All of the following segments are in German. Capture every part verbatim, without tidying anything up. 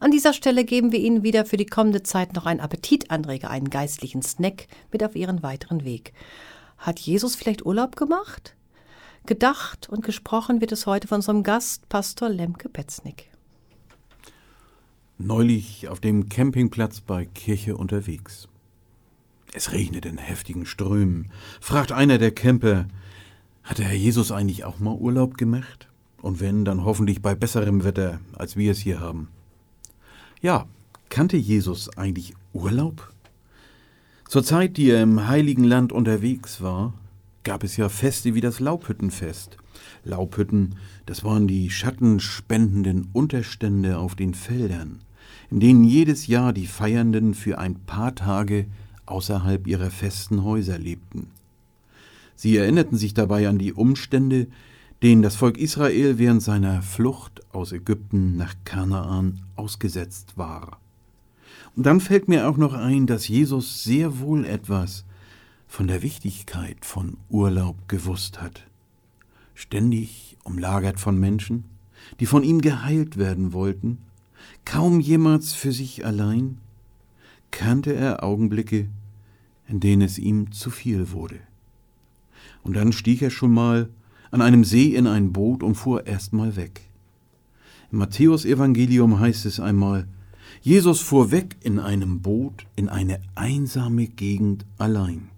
An dieser Stelle geben wir Ihnen wieder für die kommende Zeit noch einen Appetitanreger, einen geistlichen Snack mit auf Ihren weiteren Weg. Hat Jesus vielleicht Urlaub gemacht? Gedacht und gesprochen wird es heute von unserem Gast, Pastor Lemke Petznig. Neulich auf dem Campingplatz bei Kirche unterwegs. Es regnet in heftigen Strömen. Fragt einer der Camper, hat der Herr Jesus eigentlich auch mal Urlaub gemacht? Und wenn, dann hoffentlich bei besserem Wetter, als wir es hier haben. Ja, kannte Jesus eigentlich Urlaub? Zur Zeit, die er im Heiligen Land unterwegs war, gab es ja Feste wie das Laubhüttenfest. Laubhütten, das waren die schattenspendenden Unterstände auf den Feldern, in denen jedes Jahr die Feiernden für ein paar Tage außerhalb ihrer festen Häuser lebten. Sie erinnerten sich dabei an die Umstände, denen das Volk Israel während seiner Flucht aus Ägypten nach Kanaan ausgesetzt war. Und dann fällt mir auch noch ein, dass Jesus sehr wohl etwas von der Wichtigkeit von Urlaub gewusst hat. Ständig umlagert von Menschen, die von ihm geheilt werden wollten, kaum jemals für sich allein, kannte er Augenblicke, in denen es ihm zu viel wurde. Und dann stieg er schon mal an einem See in ein Boot und fuhr erst mal weg. Im Matthäus-Evangelium heißt es einmal, Jesus fuhr weg in einem Boot in eine einsame Gegend allein.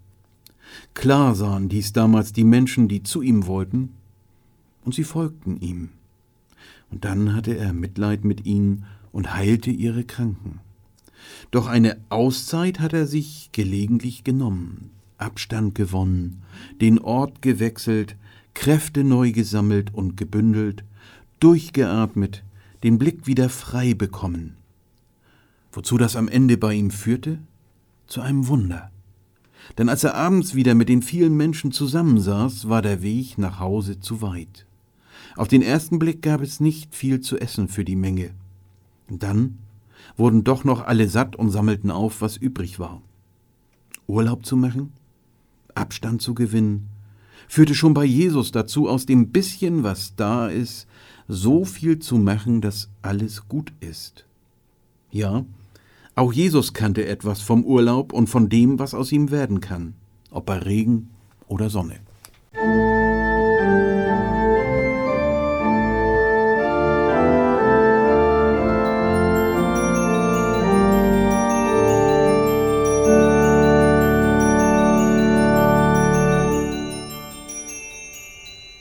Klar sahen dies damals die Menschen, die zu ihm wollten, und sie folgten ihm. Und dann hatte er Mitleid mit ihnen und heilte ihre Kranken. Doch eine Auszeit hat er sich gelegentlich genommen, Abstand gewonnen, den Ort gewechselt, Kräfte neu gesammelt und gebündelt, durchgeatmet, den Blick wieder frei bekommen. Wozu das am Ende bei ihm führte? Zu einem Wunder. Denn als er abends wieder mit den vielen Menschen zusammensaß, war der Weg nach Hause zu weit. Auf den ersten Blick gab es nicht viel zu essen für die Menge. Und dann wurden doch noch alle satt und sammelten auf, was übrig war. Urlaub zu machen, Abstand zu gewinnen, führte schon bei Jesus dazu, aus dem bisschen, was da ist, so viel zu machen, dass alles gut ist. Ja, auch Jesus kannte etwas vom Urlaub und von dem, was aus ihm werden kann, ob bei Regen oder Sonne.